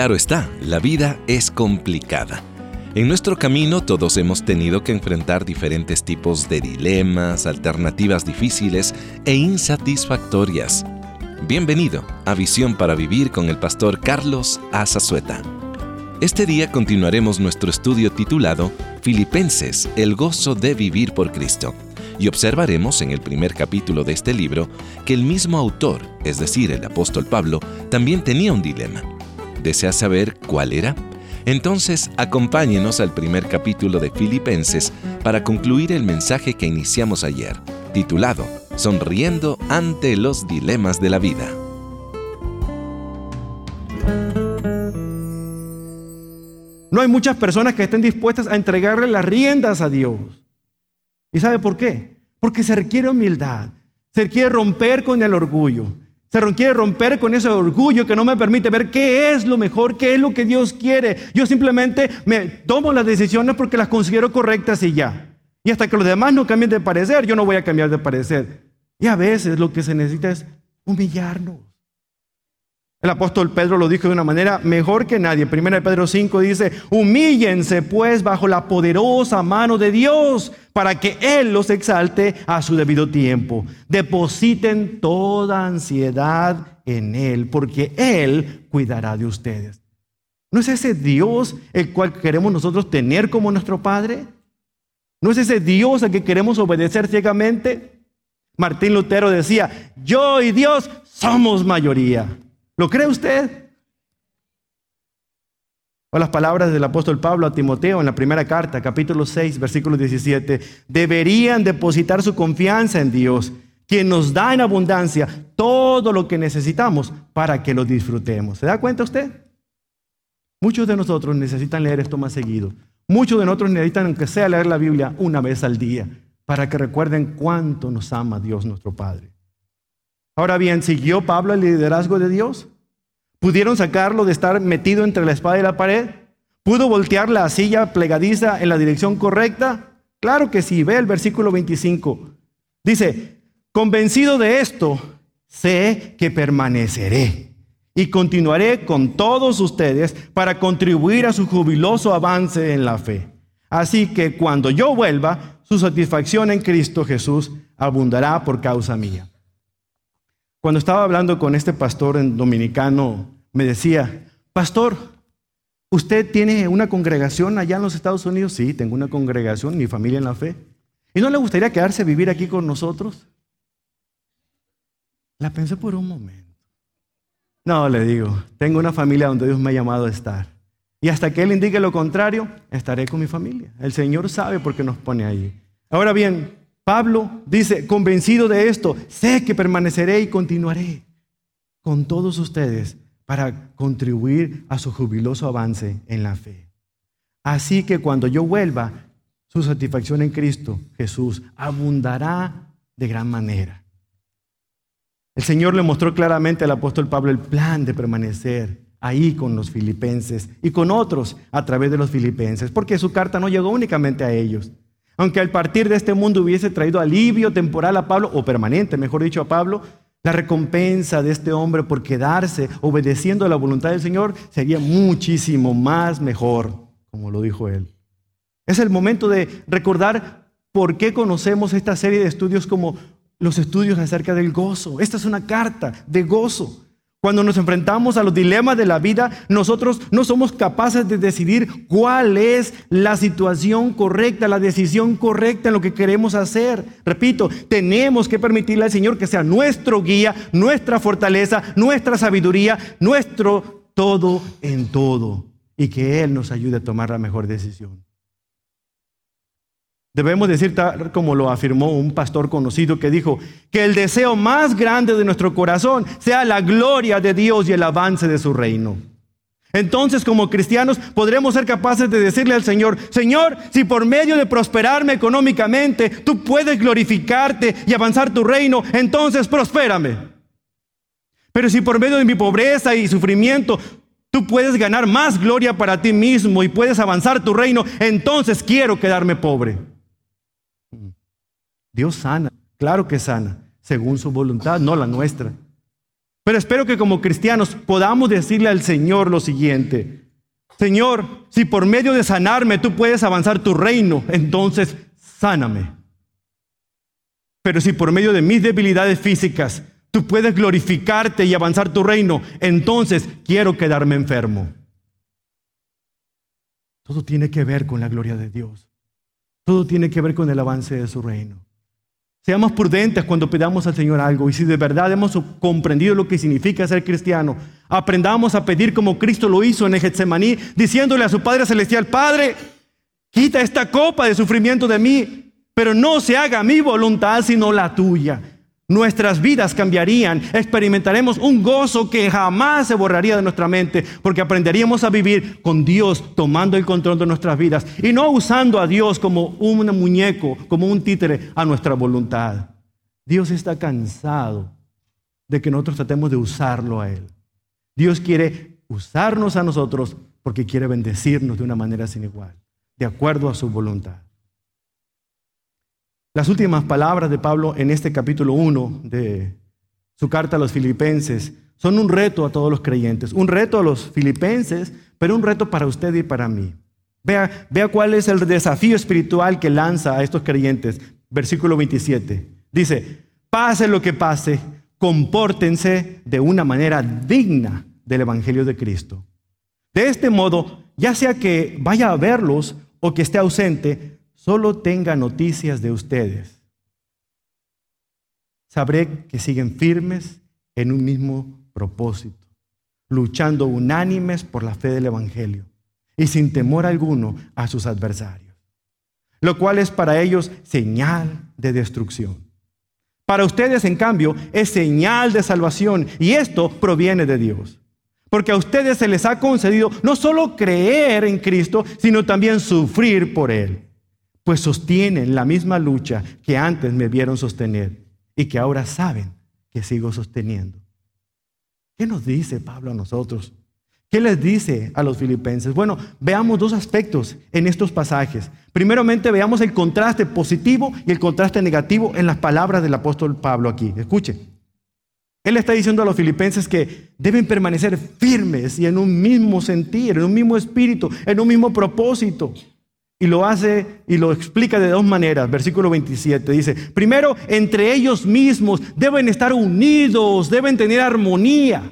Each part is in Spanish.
Claro está, la vida es complicada. En nuestro camino todos hemos tenido que enfrentar diferentes tipos de dilemas, alternativas difíciles e insatisfactorias. Bienvenido a Visión para Vivir con el pastor Carlos Azazueta. Este día continuaremos nuestro estudio titulado Filipenses, el gozo de vivir por Cristo. Y observaremos en el primer capítulo de este libro que el mismo autor, es decir, el apóstol Pablo, también tenía un dilema. ¿Deseas saber cuál era? Entonces, acompáñenos al primer capítulo de Filipenses para concluir el mensaje que iniciamos ayer, titulado Sonriendo ante los dilemas de la vida. No hay muchas personas que estén dispuestas a entregarle las riendas a Dios. ¿Y sabe por qué? Porque se requiere humildad, se requiere romper con el orgullo, se requiere romper con ese orgullo que no me permite ver qué es lo mejor, qué es lo que Dios quiere. Yo simplemente me tomo las decisiones porque las considero correctas y ya. Y hasta que los demás no cambien de parecer, yo no voy a cambiar de parecer. Y a veces lo que se necesita es humillarnos. El apóstol Pedro lo dijo de una manera mejor que nadie. 1 Pedro 5 dice, humíllense pues bajo la poderosa mano de Dios para que Él los exalte a su debido tiempo. Depositen toda ansiedad en Él porque Él cuidará de ustedes. ¿No es ese Dios el cual queremos nosotros tener como nuestro Padre? ¿No es ese Dios al que queremos obedecer ciegamente? Martín Lutero decía, yo y Dios somos mayoría. ¿Lo cree usted? O las palabras del apóstol Pablo a Timoteo en la primera carta, capítulo 6, versículo 17. Deberían depositar su confianza en Dios, quien nos da en abundancia todo lo que necesitamos para que lo disfrutemos. ¿Se da cuenta usted? Muchos de nosotros necesitan leer esto más seguido. Muchos de nosotros necesitan, aunque sea, leer la Biblia una vez al día, para que recuerden cuánto nos ama Dios nuestro Padre. Ahora bien, ¿siguió Pablo el liderazgo de Dios? ¿Pudieron sacarlo de estar metido entre la espada y la pared? ¿Pudo voltear la silla plegadiza en la dirección correcta? Claro que sí. Ve el versículo 25. Dice, convencido de esto, sé que permaneceré y continuaré con todos ustedes para contribuir a su jubiloso avance en la fe. Así que cuando yo vuelva, su satisfacción en Cristo Jesús abundará por causa mía. Cuando estaba hablando con este pastor dominicano, me decía, pastor, ¿usted tiene una congregación allá en los Estados Unidos? Sí, tengo una congregación, mi familia en la fe. ¿Y no le gustaría quedarse a vivir aquí con nosotros? La pensé por un momento. No, le digo, tengo una familia donde Dios me ha llamado a estar. Y hasta que Él indique lo contrario, estaré con mi familia. El Señor sabe por qué nos pone ahí. Ahora bien, Pablo dice, convencido de esto, sé que permaneceré y continuaré con todos ustedes para contribuir a su jubiloso avance en la fe. Así que cuando yo vuelva, su satisfacción en Cristo Jesús abundará de gran manera. El Señor le mostró claramente al apóstol Pablo el plan de permanecer ahí con los filipenses y con otros a través de los filipenses, porque su carta no llegó únicamente a ellos. Aunque al partir de este mundo hubiese traído alivio temporal a Pablo, o permanente, mejor dicho, a Pablo, la recompensa de este hombre por quedarse obedeciendo a la voluntad del Señor sería muchísimo más mejor, como lo dijo él. Es el momento de recordar por qué conocemos esta serie de estudios como los estudios acerca del gozo. Esta es una carta de gozo. Cuando nos enfrentamos a los dilemas de la vida, nosotros no somos capaces de decidir cuál es la situación correcta, la decisión correcta en lo que queremos hacer. Repito, tenemos que permitirle al Señor que sea nuestro guía, nuestra fortaleza, nuestra sabiduría, nuestro todo en todo, y que Él nos ayude a tomar la mejor decisión. Debemos decir, tal como lo afirmó un pastor conocido que dijo, que el deseo más grande de nuestro corazón sea la gloria de Dios y el avance de su reino. Entonces, como cristianos, podremos ser capaces de decirle al Señor, Señor, si por medio de prosperarme económicamente, tú puedes glorificarte y avanzar tu reino, entonces prospérame. Pero si por medio de mi pobreza y sufrimiento, tú puedes ganar más gloria para ti mismo y puedes avanzar tu reino, entonces quiero quedarme pobre. Dios sana, claro que sana, según su voluntad, no la nuestra. Pero espero que como cristianos podamos decirle al Señor lo siguiente: Señor, si por medio de sanarme tú puedes avanzar tu reino, entonces sáname. Pero si por medio de mis debilidades físicas tú puedes glorificarte y avanzar tu reino, entonces quiero quedarme enfermo. Todo tiene que ver con la gloria de Dios. Todo tiene que ver con el avance de su reino. Seamos prudentes cuando pidamos al Señor algo, y si de verdad hemos comprendido lo que significa ser cristiano, aprendamos a pedir como Cristo lo hizo en el Getsemaní, diciéndole a su Padre Celestial: Padre, quita esta copa de sufrimiento de mí, pero no se haga mi voluntad sino la tuya. Nuestras vidas cambiarían, experimentaremos un gozo que jamás se borraría de nuestra mente, porque aprenderíamos a vivir con Dios tomando el control de nuestras vidas y no usando a Dios como un muñeco, como un títere a nuestra voluntad. Dios está cansado de que nosotros tratemos de usarlo a Él. Dios quiere usarnos a nosotros porque quiere bendecirnos de una manera sin igual, de acuerdo a su voluntad. Las últimas palabras de Pablo en este capítulo 1 de su carta a los Filipenses son un reto a todos los creyentes, un reto a los filipenses, pero un reto para usted y para mí. Vea cuál es el desafío espiritual que lanza a estos creyentes. Versículo 27. Dice: pase lo que pase, compórtense de una manera digna del Evangelio de Cristo. De este modo, ya sea que vaya a verlos o que esté ausente, solo tenga noticias de ustedes. Sabré que siguen firmes en un mismo propósito, luchando unánimes por la fe del Evangelio y sin temor alguno a sus adversarios, lo cual es para ellos señal de destrucción. Para ustedes, en cambio, es señal de salvación, y esto proviene de Dios. Porque a ustedes se les ha concedido no solo creer en Cristo, sino también sufrir por Él. Pues sostienen la misma lucha que antes me vieron sostener y que ahora saben que sigo sosteniendo. ¿Qué nos dice Pablo a nosotros? ¿Qué les dice a los filipenses? Bueno, veamos dos aspectos en estos pasajes. Primeramente, veamos el contraste positivo y el contraste negativo en las palabras del apóstol Pablo aquí. Escuche. Él está diciendo a los filipenses que deben permanecer firmes y en un mismo sentir, en un mismo espíritu, en un mismo propósito. Y lo hace y lo explica de dos maneras. Versículo 27 dice: primero, entre ellos mismos deben estar unidos, deben tener armonía.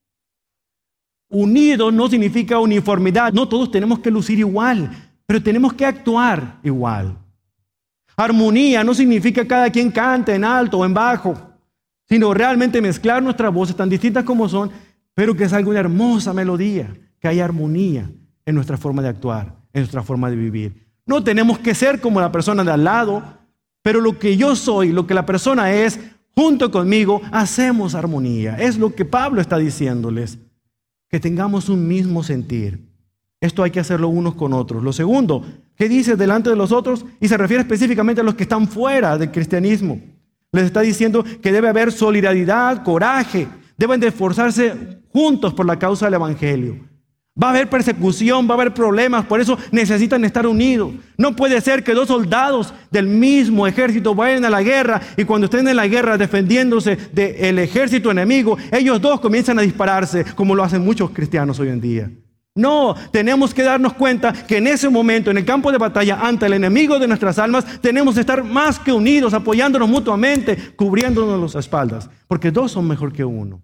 Unido no significa uniformidad. No todos tenemos que lucir igual, pero tenemos que actuar igual. Armonía no significa cada quien cante en alto o en bajo, sino realmente mezclar nuestras voces tan distintas como son, pero que salga una hermosa melodía, que haya armonía en nuestra forma de actuar, en nuestra forma de vivir. No tenemos que ser como la persona de al lado, pero lo que yo soy, lo que la persona es, junto conmigo, hacemos armonía. Es lo que Pablo está diciéndoles, que tengamos un mismo sentir. Esto hay que hacerlo unos con otros. Lo segundo, ¿qué dice delante de los otros? Y se refiere específicamente a los que están fuera del cristianismo. Les está diciendo que debe haber solidaridad, coraje. Deben de esforzarse juntos por la causa del Evangelio. Va a haber persecución, va a haber problemas, por eso necesitan estar unidos. No puede ser que dos soldados del mismo ejército vayan a la guerra y cuando estén en la guerra defendiéndose del ejército enemigo, ellos dos comienzan a dispararse, como lo hacen muchos cristianos hoy en día. No, tenemos que darnos cuenta que en ese momento, en el campo de batalla, ante el enemigo de nuestras almas, tenemos que estar más que unidos, apoyándonos mutuamente, cubriéndonos las espaldas, porque dos son mejor que uno.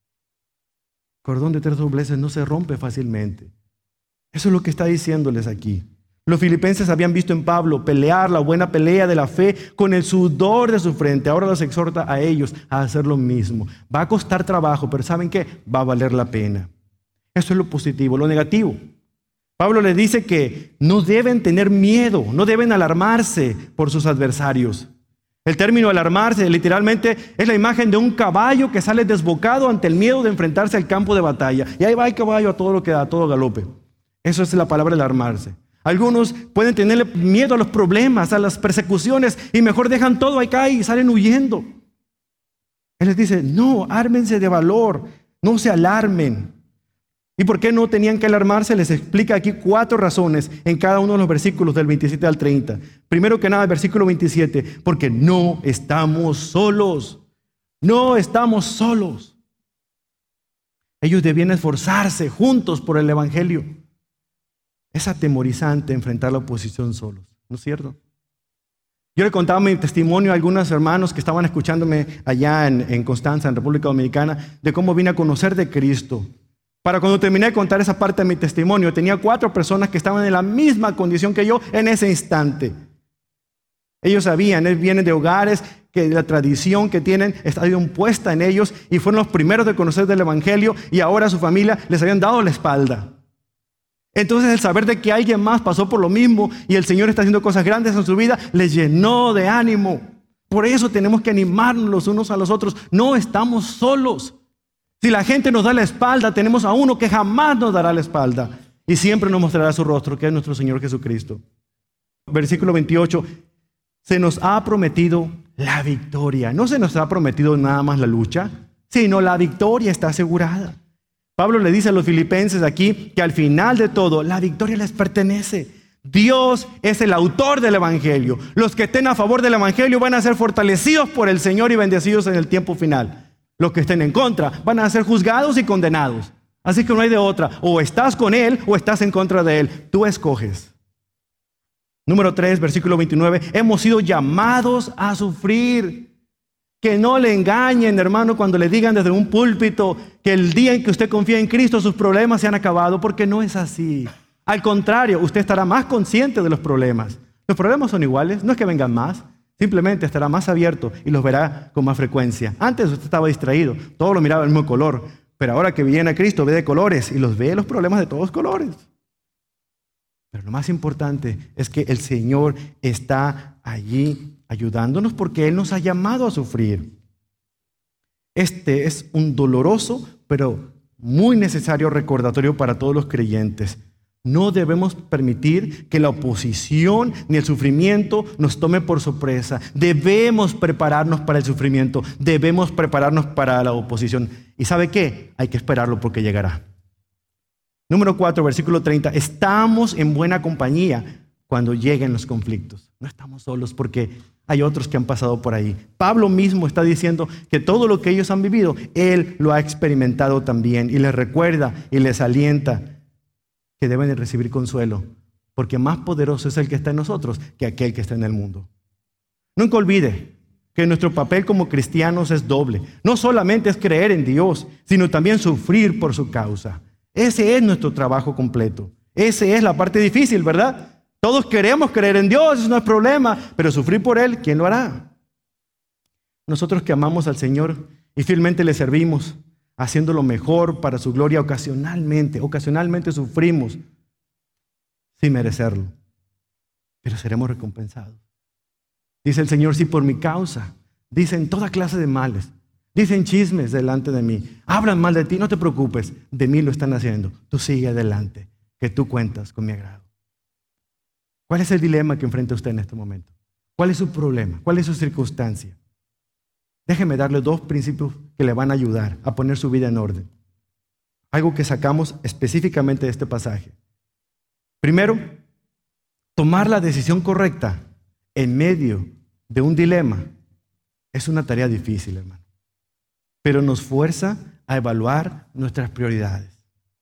Cordón de tres dobleces no se rompe fácilmente. Eso es lo que está diciéndoles aquí. Los filipenses habían visto en Pablo pelear la buena pelea de la fe con el sudor de su frente. Ahora los exhorta a ellos a hacer lo mismo. Va a costar trabajo, pero ¿saben qué? Va a valer la pena. Eso es lo positivo. Lo negativo, Pablo les dice que no deben tener miedo, no deben alarmarse por sus adversarios. El término alarmarse literalmente es la imagen de un caballo que sale desbocado ante el miedo de enfrentarse al campo de batalla. Y ahí va el caballo a todo lo que da, a todo galope. Eso es la palabra alarmarse. Algunos pueden tenerle miedo a los problemas, a las persecuciones y mejor dejan todo acá y salen huyendo. Él les dice, no, ármense de valor, no se alarmen. ¿Y por qué no tenían que alarmarse? Les explica aquí 4 razones en cada uno de los versículos del 27 al 30. Primero que nada, el versículo 27, porque no estamos solos. No estamos solos. Ellos debían esforzarse juntos por el evangelio. Es atemorizante enfrentar la oposición solos, ¿no es cierto? Yo le contaba mi testimonio a algunos hermanos que estaban escuchándome allá en Constanza, en República Dominicana, de cómo vine a conocer de Cristo. Para cuando terminé de contar esa parte de mi testimonio, tenía 4 personas que estaban en la misma condición que yo en ese instante. Ellos sabían, vienen de hogares que la tradición que tienen está impuesta en ellos y fueron los primeros de conocer del evangelio y ahora a su familia les habían dado la espalda. Entonces el saber de que alguien más pasó por lo mismo y el Señor está haciendo cosas grandes en su vida, les llenó de ánimo. Por eso tenemos que animarnos los unos a los otros. No estamos solos. Si la gente nos da la espalda, tenemos a uno que jamás nos dará la espalda y siempre nos mostrará su rostro, que es nuestro Señor Jesucristo. Versículo 28. Se nos ha prometido la victoria. No se nos ha prometido nada más la lucha, sino la victoria está asegurada. Pablo le dice a los filipenses aquí que al final de todo, la victoria les pertenece. Dios es el autor del evangelio. Los que estén a favor del evangelio van a ser fortalecidos por el Señor y bendecidos en el tiempo final. Los que estén en contra van a ser juzgados y condenados. Así que no hay de otra. O estás con Él o estás en contra de Él. Tú escoges. Número 3, versículo 29. Hemos sido llamados a sufrir. Que no le engañen, hermano, cuando le digan desde un púlpito que el día en que usted confía en Cristo sus problemas se han acabado, porque no es así. Al contrario, usted estará más consciente de los problemas. Los problemas son iguales, no es que vengan más, simplemente estará más abierto y los verá con más frecuencia. Antes usted estaba distraído, todo lo miraba del mismo color, pero ahora que viene a Cristo ve de colores y ve los problemas de todos colores. Pero lo más importante es que el Señor está allí ayudándonos porque Él nos ha llamado a sufrir. Este es un doloroso, pero muy necesario recordatorio para todos los creyentes. No debemos permitir que la oposición ni el sufrimiento nos tome por sorpresa. Debemos prepararnos para el sufrimiento, debemos prepararnos para la oposición. ¿Y sabe qué? Hay que esperarlo porque llegará. Número 4, versículo 30. Estamos en buena compañía cuando lleguen los conflictos. No estamos solos porque hay otros que han pasado por ahí. Pablo mismo está diciendo que todo lo que ellos han vivido, él lo ha experimentado también y les recuerda y les alienta que deben de recibir consuelo, porque más poderoso es el que está en nosotros que aquel que está en el mundo. Nunca olvide que nuestro papel como cristianos es doble. No solamente es creer en Dios, sino también sufrir por su causa. Ese es nuestro trabajo completo. Esa es la parte difícil, ¿verdad? Todos queremos creer en Dios, eso no es problema, pero sufrir por Él, ¿quién lo hará? Nosotros que amamos al Señor y fielmente le servimos, haciendo lo mejor para su gloria, ocasionalmente sufrimos sin merecerlo, pero seremos recompensados. Dice el Señor, si por mi causa dicen toda clase de males, dicen chismes delante de mí, hablan mal de ti, no te preocupes, de mí lo están haciendo, tú sigue adelante, que tú cuentas con mi agrado. ¿Cuál es el dilema que enfrenta usted en este momento? ¿Cuál es su problema? ¿Cuál es su circunstancia? Déjeme darle 2 principios que le van a ayudar a poner su vida en orden. Algo que sacamos específicamente de este pasaje. Primero, tomar la decisión correcta en medio de un dilema es una tarea difícil, hermano. Pero nos fuerza a evaluar nuestras prioridades.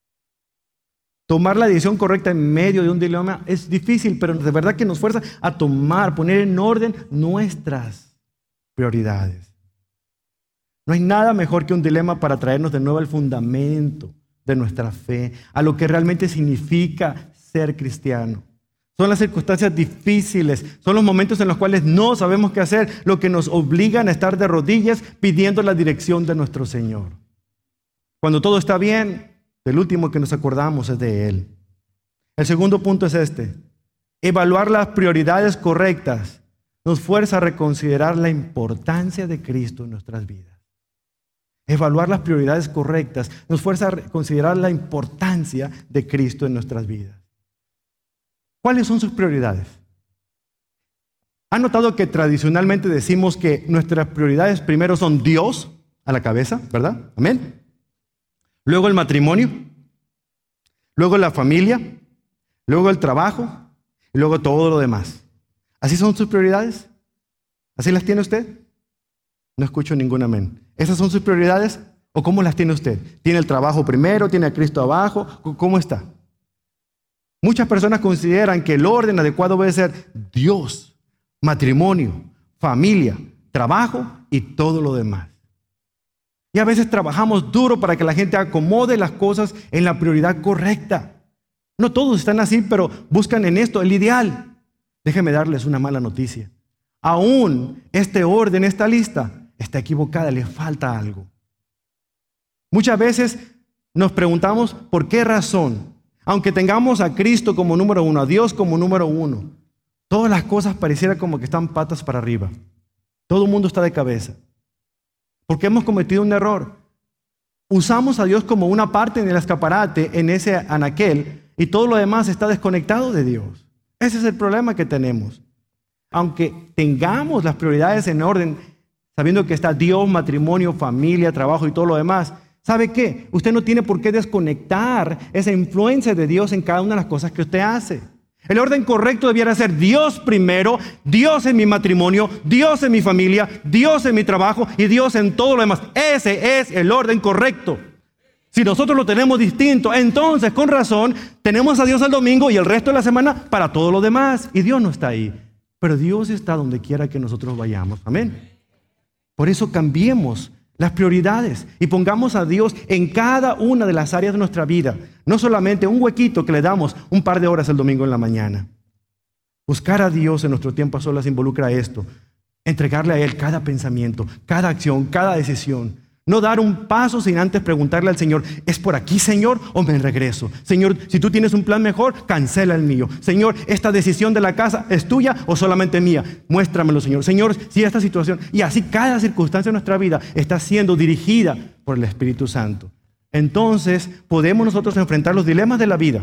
Tomar la decisión correcta en medio de un dilema es difícil, pero de verdad que nos fuerza a poner en orden nuestras prioridades. No hay nada mejor que un dilema para traernos de nuevo al fundamento de nuestra fe, a lo que realmente significa ser cristiano. Son las circunstancias difíciles, son los momentos en los cuales no sabemos qué hacer, lo que nos obligan a estar de rodillas pidiendo la dirección de nuestro Señor. Cuando todo está bien, el último que nos acordamos es de Él. El segundo punto es este. Evaluar las prioridades correctas nos fuerza a reconsiderar la importancia de Cristo en nuestras vidas. Evaluar las prioridades correctas nos fuerza a considerar la importancia de Cristo en nuestras vidas. ¿Cuáles son sus prioridades? ¿Han notado que tradicionalmente decimos que nuestras prioridades primero son Dios a la cabeza, ¿verdad? Amén. Luego el matrimonio, luego la familia, luego el trabajo y luego todo lo demás. ¿Así son sus prioridades? ¿Así las tiene usted? No escucho ningún amén. ¿Esas son sus prioridades? ¿O cómo las tiene usted? ¿Tiene el trabajo primero? ¿Tiene a Cristo abajo? ¿Cómo está? Muchas personas consideran que el orden adecuado debe ser Dios, matrimonio, familia, trabajo y todo lo demás. Y a veces trabajamos duro para que la gente acomode las cosas en la prioridad correcta. No todos están así, pero buscan en esto el ideal. Déjenme darles una mala noticia. Aún este orden, esta lista, está equivocada, le falta algo. Muchas veces nos preguntamos por qué razón, aunque tengamos a Cristo como número uno, a Dios como número uno, todas las cosas pareciera como que están patas para arriba. Todo el mundo está de cabeza. Porque hemos cometido un error. Usamos a Dios como una parte en el escaparate, en ese anaquel, y todo lo demás está desconectado de Dios. Ese es el problema que tenemos. Aunque tengamos las prioridades en orden, sabiendo que está Dios, matrimonio, familia, trabajo y todo lo demás, ¿sabe qué? Usted no tiene por qué desconectar esa influencia de Dios en cada una de las cosas que usted hace. El orden correcto debiera ser Dios primero, Dios en mi matrimonio, Dios en mi familia, Dios en mi trabajo y Dios en todo lo demás. Ese es el orden correcto. Si nosotros lo tenemos distinto, entonces con razón tenemos a Dios el domingo y el resto de la semana para todo lo demás. Y Dios no está ahí, pero Dios está donde quiera que nosotros vayamos. Amén. Por eso cambiemos las prioridades y pongamos a Dios en cada una de las áreas de nuestra vida. No solamente un huequito que le damos un par de horas el domingo en la mañana. Buscar a Dios en nuestro tiempo a solas involucra esto. Entregarle a Él cada pensamiento, cada acción, cada decisión. No dar un paso sin antes preguntarle al Señor, ¿es por aquí, Señor, o me regreso? Señor, si tú tienes un plan mejor, cancela el mío. Señor, ¿esta decisión de la casa es tuya o solamente mía? Muéstramelo, Señor. Señor, si esta situación, y así cada circunstancia de nuestra vida está siendo dirigida por el Espíritu Santo. Entonces, podemos nosotros enfrentar los dilemas de la vida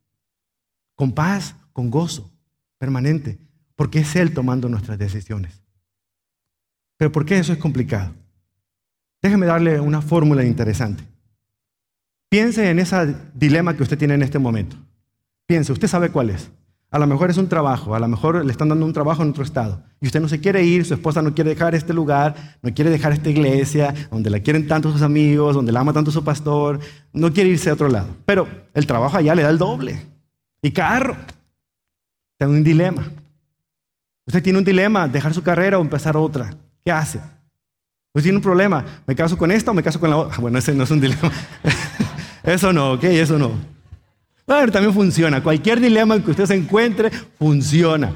con paz, con gozo permanente, porque es Él tomando nuestras decisiones. Pero ¿por qué eso es complicado? Déjeme darle una fórmula interesante. Piense en ese dilema que usted tiene en este momento. Piense, usted sabe cuál es. A lo mejor es un trabajo, a lo mejor le están dando un trabajo en otro estado. Y usted no se quiere ir, su esposa no quiere dejar este lugar, no quiere dejar esta iglesia, donde la quieren tanto sus amigos, donde la ama tanto su pastor, no quiere irse a otro lado. Pero el trabajo allá le da el doble. Y carro. Tiene un dilema. Usted tiene un dilema, dejar su carrera o empezar otra. ¿Qué hace? Pues tiene un problema, ¿me caso con esta o me caso con la otra? Bueno, ese no es un dilema. Eso no, ¿ok? Eso no. Bueno, también funciona. Cualquier dilema en que usted se encuentre, funciona.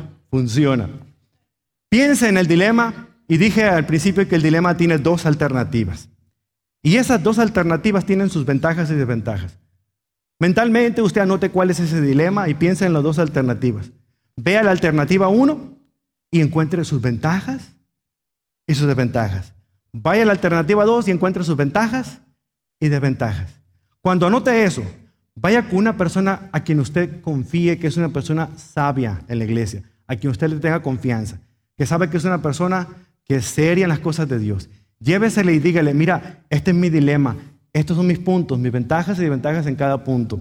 Piensa en el dilema y dije al principio que el dilema tiene dos alternativas. Y esas dos alternativas tienen sus ventajas y desventajas. Mentalmente usted anote cuál es ese dilema y piensa en las dos alternativas. Vea la alternativa 1 y encuentre sus ventajas y sus desventajas. Vaya a la alternativa 2 y encuentre sus ventajas y desventajas. Cuando anote eso, vaya con una persona a quien usted confíe que es una persona sabia en la iglesia, a quien usted le tenga confianza, que sabe que es una persona que es seria en las cosas de Dios. Llévesele y dígale, mira, este es mi dilema, estos son mis puntos, mis ventajas y desventajas en cada punto.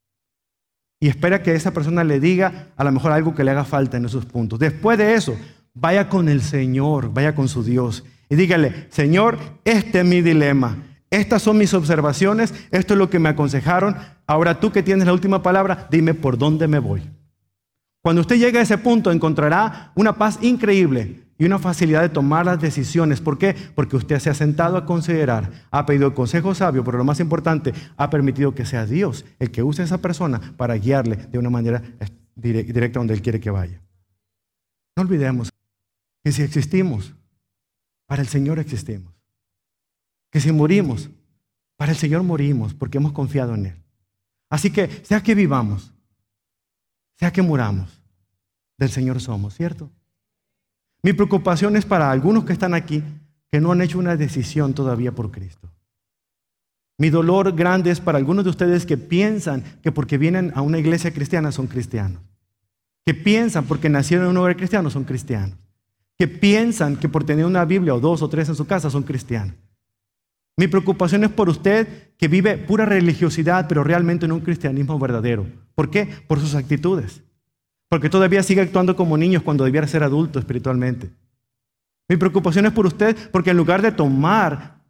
Y espera que esa persona le diga a lo mejor algo que le haga falta en esos puntos. Después de eso, vaya con el Señor, vaya con su Dios. Y dígale, Señor, este es mi dilema. Estas son mis observaciones, esto es lo que me aconsejaron. Ahora tú que tienes la última palabra, dime por dónde me voy. Cuando usted llegue a ese punto, encontrará una paz increíble y una facilidad de tomar las decisiones. ¿Por qué? Porque usted se ha sentado a considerar, ha pedido el consejo sabio, pero lo más importante, ha permitido que sea Dios el que use a esa persona para guiarle de una manera directa donde Él quiere que vaya. No olvidemos que si existimos, para el Señor existimos. Que si morimos, para el Señor morimos, porque hemos confiado en Él. Así que, sea que vivamos, sea que muramos, del Señor somos, ¿cierto? Mi preocupación es para algunos que están aquí, que no han hecho una decisión todavía por Cristo. Mi dolor grande es para algunos de ustedes que piensan que porque vienen a una iglesia cristiana son cristianos. Que piensan porque nacieron en un hogar cristiano son cristianos. Que piensan que por tener una Biblia o 2 o 3 en su casa son cristianos. Mi preocupación es por usted que vive pura religiosidad, pero realmente en un cristianismo verdadero. ¿Por qué? Por sus actitudes. Porque todavía sigue actuando como niños cuando debiera ser adulto espiritualmente. Mi preocupación es por usted porque en lugar de tomar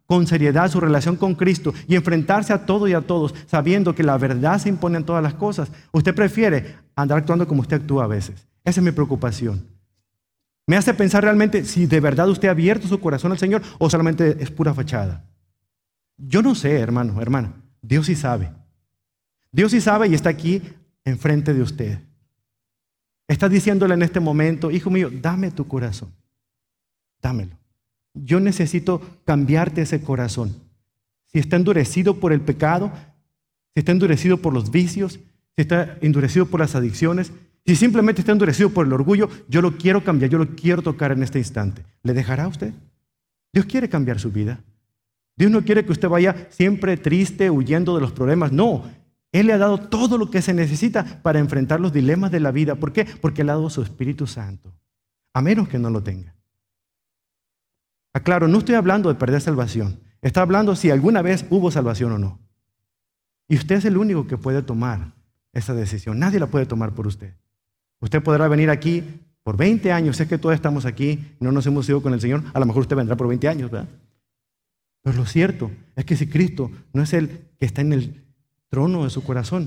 con seriedad su relación con Cristo y enfrentarse a todo y a todos, sabiendo que la verdad se impone en todas las cosas, usted prefiere andar actuando como usted actúa a veces. Esa es mi preocupación. Me hace pensar realmente si de verdad usted ha abierto su corazón al Señor o solamente es pura fachada. Yo no sé, hermano, hermana. Dios sí sabe. Dios sí sabe y está aquí enfrente de usted. Está diciéndole en este momento, hijo mío, dame tu corazón. Dámelo. Yo necesito cambiarte ese corazón. Si está endurecido por el pecado, si está endurecido por los vicios, si está endurecido por las adicciones, si simplemente está endurecido por el orgullo, yo lo quiero cambiar, yo lo quiero tocar en este instante. ¿Le dejará usted? Dios quiere cambiar su vida. Dios no quiere que usted vaya siempre triste, huyendo de los problemas. No, Él le ha dado todo lo que se necesita para enfrentar los dilemas de la vida. ¿Por qué? Porque le ha dado su Espíritu Santo, a menos que no lo tenga. Aclaro, no estoy hablando de perder salvación. Está hablando si alguna vez hubo salvación o no. Y usted es el único que puede tomar esa decisión. Nadie la puede tomar por usted. Usted podrá venir aquí por 20 años. Sé que todos estamos aquí y no nos hemos ido con el Señor. A lo mejor usted vendrá por 20 años, ¿verdad? Pero lo cierto es que si Cristo no es el que está en el trono de su corazón,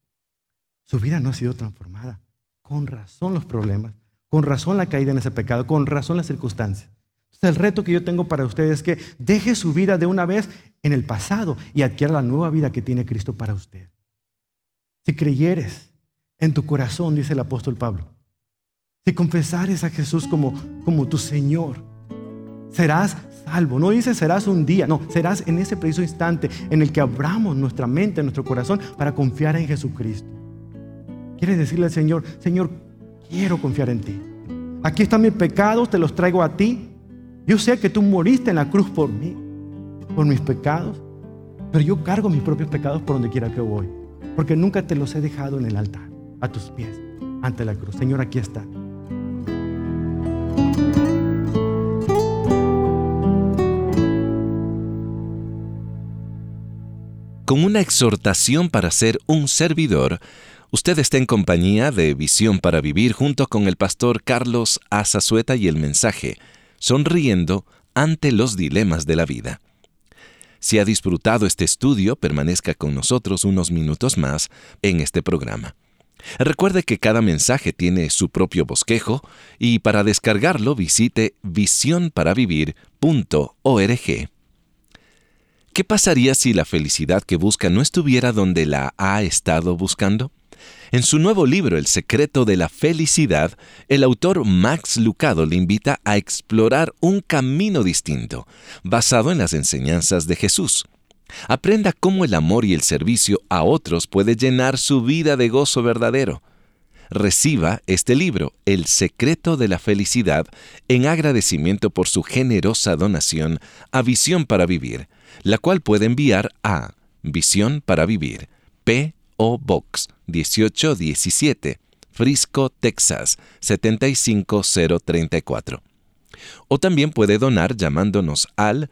su vida no ha sido transformada. Con razón los problemas, con razón la caída en ese pecado, con razón las circunstancias. Entonces el reto que yo tengo para ustedes es que deje su vida de una vez en el pasado y adquiera la nueva vida que tiene Cristo para usted. Si creyeres en tu corazón, dice el apóstol Pablo, si confesares a Jesús como tu Señor, serás salvo. No dice serás un día, no, serás en ese preciso instante en el que abramos nuestra mente, nuestro corazón para confiar en Jesucristo. ¿Quieres decirle al Señor, Señor, quiero confiar en ti? Aquí están mis pecados, te los traigo a ti. Yo sé que tú moriste en la cruz por mí, por mis pecados, pero yo cargo mis propios pecados por donde quiera que voy, porque nunca te los he dejado en el altar, a tus pies, ante la cruz. Señor, aquí está. Con una exhortación para ser un servidor, usted está en compañía de Visión para Vivir junto con el pastor Carlos Azazueta y el mensaje Sonriendo ante los dilemas de la vida. Si ha disfrutado este estudio, permanezca con nosotros unos minutos más en este programa. Recuerde que cada mensaje tiene su propio bosquejo y para descargarlo visite visionparavivir.org. ¿Qué pasaría si la felicidad que busca no estuviera donde la ha estado buscando? En su nuevo libro, El secreto de la felicidad, el autor Max Lucado le invita a explorar un camino distinto, basado en las enseñanzas de Jesús. Aprenda cómo el amor y el servicio a otros puede llenar su vida de gozo verdadero. Reciba este libro, El secreto de la felicidad, en agradecimiento por su generosa donación a Visión para Vivir, la cual puede enviar a Visión para Vivir, P.O. Box 1817, Frisco, Texas 75034. O también puede donar llamándonos al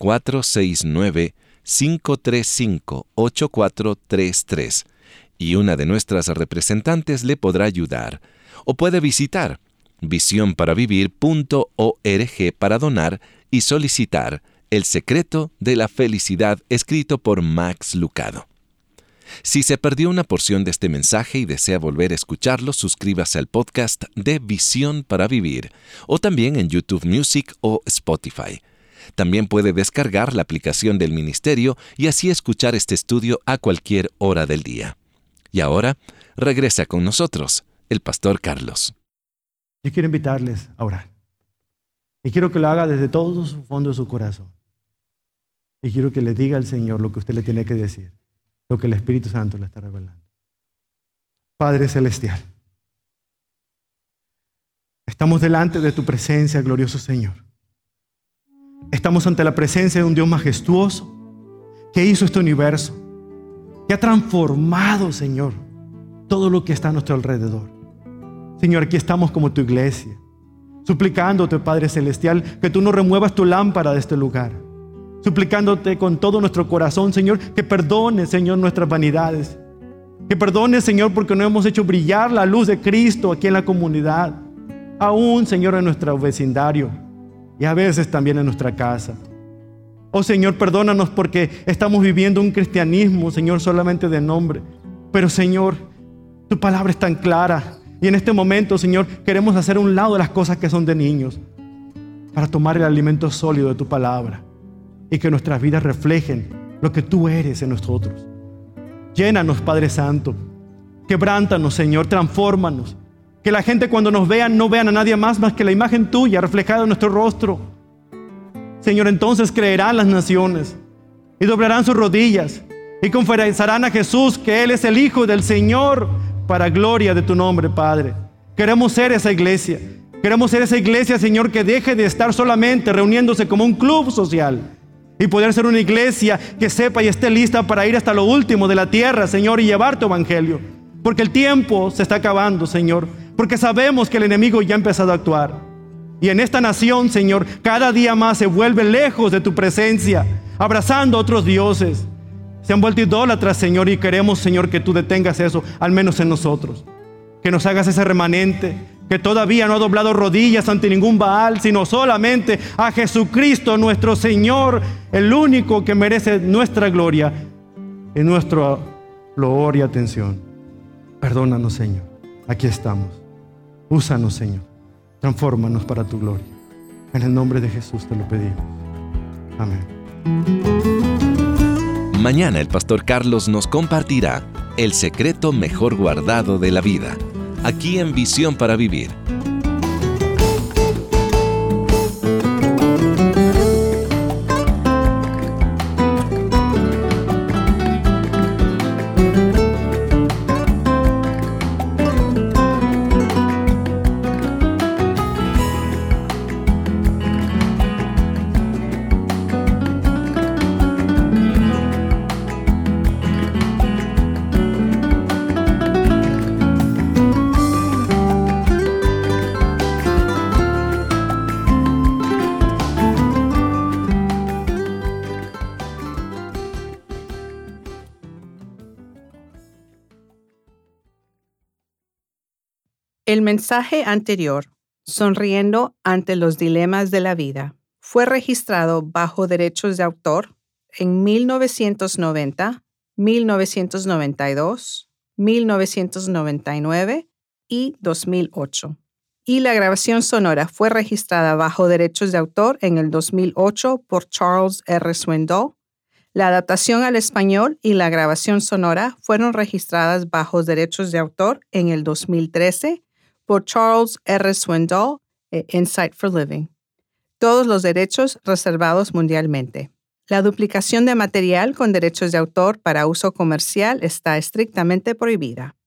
469-535-8433 y una de nuestras representantes le podrá ayudar. O puede visitar visionparavivir.org para donar y solicitar El secreto de la felicidad escrito por Max Lucado. Si se perdió una porción de este mensaje y desea volver a escucharlo, suscríbase al podcast de Visión para Vivir o también en YouTube Music o Spotify. También puede descargar la aplicación del ministerio y así escuchar este estudio a cualquier hora del día. Y ahora, regresa con nosotros, el pastor Carlos. Yo quiero invitarles a orar. Y quiero que lo haga desde todo su fondo de su corazón. Y quiero que le diga al Señor lo que usted le tiene que decir, lo que el Espíritu Santo le está revelando. Padre Celestial, estamos delante de tu presencia, glorioso Señor. Estamos ante la presencia de un Dios majestuoso que hizo este universo, que ha transformado, Señor, todo lo que está a nuestro alrededor. Señor, aquí estamos como tu iglesia, suplicándote, Padre Celestial, que tú no remuevas tu lámpara de este lugar. Suplicándote con todo nuestro corazón, Señor, que perdones, Señor, nuestras vanidades. Que perdones, Señor, porque no hemos hecho brillar la luz de Cristo aquí en la comunidad. Aún, Señor, en nuestro vecindario y a veces también en nuestra casa. Oh Señor, perdónanos porque estamos viviendo un cristianismo, Señor, solamente de nombre. Pero Señor, tu palabra es tan clara. Y en este momento, Señor, queremos hacer a un lado las cosas que son de niños para tomar el alimento sólido de tu palabra y que nuestras vidas reflejen lo que tú eres en nosotros. Llénanos, Padre Santo. Quebrántanos, Señor, transfórmanos. Que la gente cuando nos vean no vean a nadie más que la imagen tuya reflejada en nuestro rostro. Señor, entonces creerán las naciones y doblarán sus rodillas y confesarán a Jesús que Él es el Hijo del Señor para gloria de tu nombre, Padre. Queremos ser esa iglesia. Queremos ser esa iglesia, Señor, que deje de estar solamente reuniéndose como un club social y poder ser una iglesia que sepa y esté lista para ir hasta lo último de la tierra, Señor, y llevar tu evangelio. Porque el tiempo se está acabando, Señor. Porque sabemos que el enemigo ya ha empezado a actuar. Y en esta nación, Señor, cada día más se vuelve lejos de tu presencia, abrazando a otros dioses. Se han vuelto idólatras, Señor, y queremos, Señor, que tú detengas eso, al menos en nosotros. Que nos hagas ese remanente que todavía no ha doblado rodillas ante ningún Baal, sino solamente a Jesucristo, nuestro Señor, el único que merece nuestra gloria y nuestro loor y atención. Perdónanos, Señor. Aquí estamos. Úsanos, Señor. Transfórmanos para tu gloria. En el nombre de Jesús te lo pedimos. Amén. Mañana el pastor Carlos nos compartirá el secreto mejor guardado de la vida, aquí en Visión para Vivir. El mensaje anterior, Sonriendo ante los dilemas de la vida, fue registrado bajo derechos de autor en 1990, 1992, 1999 y 2008. Y la grabación sonora fue registrada bajo derechos de autor en el 2008 por Charles R. Swindoll. La adaptación al español y la grabación sonora fueron registradas bajo derechos de autor en el 2013 por Charles R. Swindoll e Insight for Living. Todos los derechos reservados mundialmente. La duplicación de material con derechos de autor para uso comercial está estrictamente prohibida.